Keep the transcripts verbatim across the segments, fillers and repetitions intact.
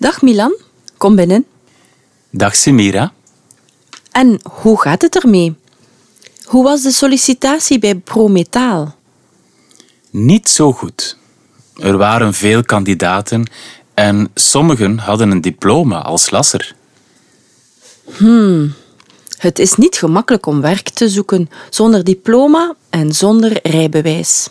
Dag Milan, kom binnen. Dag Semira. En hoe gaat het ermee? Hoe was de sollicitatie bij ProMetaal? Niet zo goed. Er waren veel kandidaten en sommigen hadden een diploma als lasser. Hmm, het is niet gemakkelijk om werk te zoeken zonder diploma en zonder rijbewijs.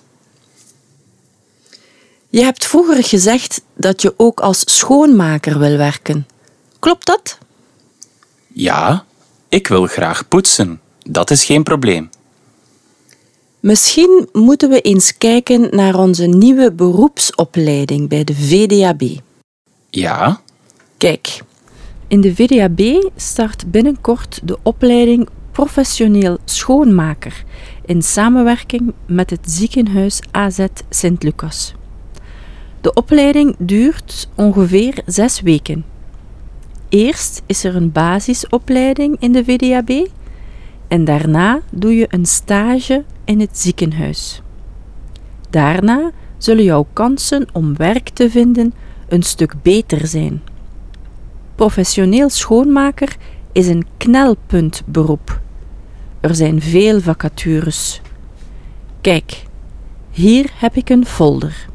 Je hebt vroeger gezegd dat je ook als schoonmaker wil werken. Klopt dat? Ja, ik wil graag poetsen. Dat is geen probleem. Misschien moeten we eens kijken naar onze nieuwe beroepsopleiding bij de V D A B. Ja? Kijk, in de V D A B start binnenkort de opleiding professioneel schoonmaker in samenwerking met het ziekenhuis A Z Sint-Lucas. De opleiding duurt ongeveer zes weken. Eerst is er een basisopleiding in de V D A B en daarna doe je een stage in het ziekenhuis. Daarna zullen jouw kansen om werk te vinden een stuk beter zijn. Professioneel schoonmaker is een knelpuntberoep. Er zijn veel vacatures. Kijk, hier heb ik een folder.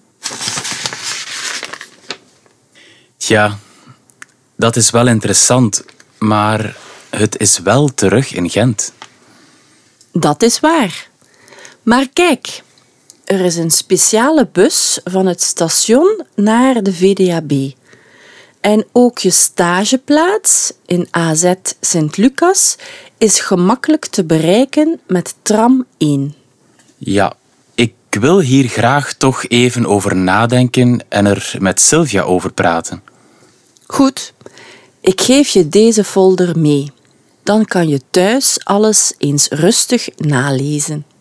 Tja, dat is wel interessant, maar het is wel terug in Gent. Dat is waar. Maar kijk, er is een speciale bus van het station naar de V D A B. En ook je stageplaats in A Z Sint-Lucas is gemakkelijk te bereiken met tram één. Ja, ik wil hier graag toch even over nadenken en er met Sylvia over praten. Goed, ik geef je deze folder mee. Dan kan je thuis alles eens rustig nalezen.